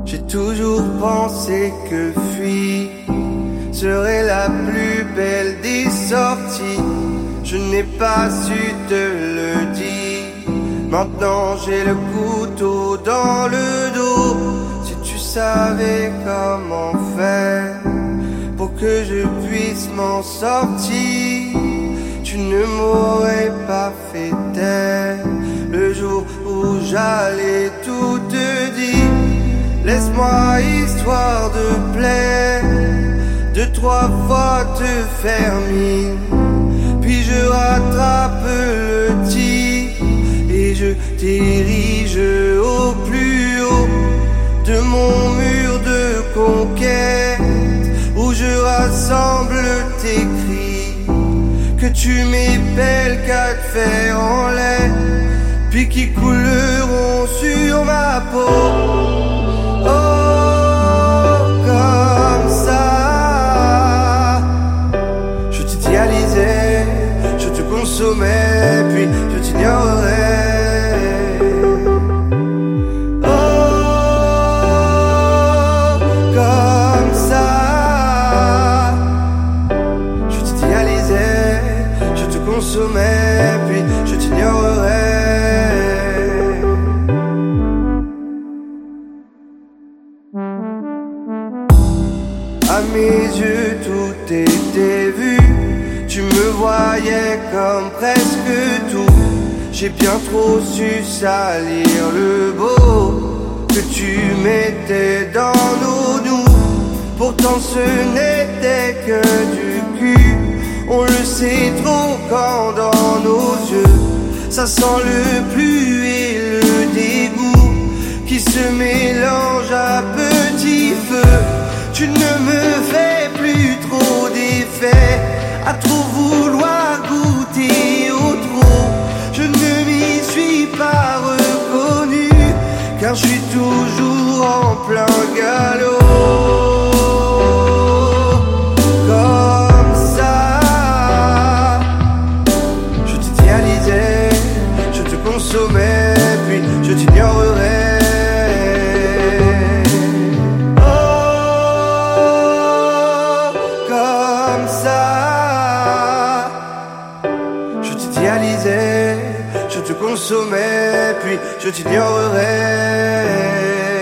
J'ai toujours pensé que fuir serait la plus belle des sorties. Je n'ai pas su te le dire. Maintenant j'ai le couteau dans le dos. Si tu savais comment faire pour que je puisse m'en sortir, tu ne m'aurais pas fait taire le jour où j'allais tout te dire. Laisse-moi histoire de plaire, 2-3 fois te faire mine, puis je rattrape le tir et je dirige au plus haut de mon mur de conquête, où je rassemble tes cris que tu m'épelles qu'à te faire en l'air, puis qui couleront sur ma peau. Oh, comme ça, je t'idéalisais, je te consommais, puis je t'ignorais. Oh, comme ça, je t'idéalisais, je te consommais, puis je t'ignorais. À mes yeux tout était vu, tu me voyais comme presque tout. J'ai bien trop su salir le beau que tu mettais dans nos nous. Pourtant ce n'était que du cul, on le sait trop quand dans nos yeux ça sent le plus et le dégoût qui se mélange à petit feu. Tu ne me fais plus trop d'effet à trop vouloir goûter au trop. Je ne m'y suis pas reconnu car je suis toujours en plein galop. Comme ça, je t'idéalisais, je te consommais, puis je t'ignorerais. Je te consommais, puis je t'ignorerais.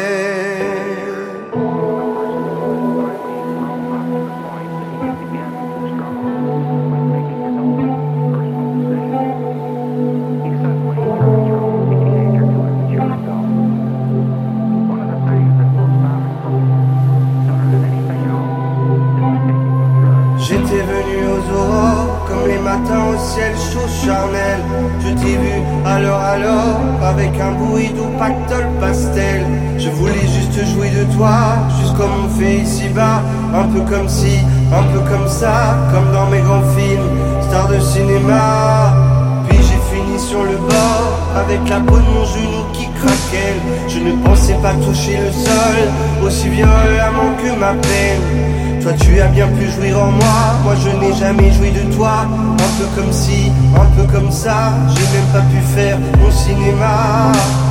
J'étais venu aux aurores, comme les matins au ciel chaud charnel. Je t'ai vu alors, avec un bruit doux pactole pastel. Je voulais juste jouer de toi, juste comme on fait ici-bas. Un peu comme ci, un peu comme ça, comme dans mes grands films, stars de cinéma. Puis j'ai fini sur le bord, avec la peau de mon genou qui craquait. Je ne pensais pas toucher le sol, aussi violemment que ma peine. Toi tu as bien pu jouir en moi je n'ai jamais joui de toi. Un peu comme ci, un peu comme ça, j'ai même pas pu faire mon cinéma.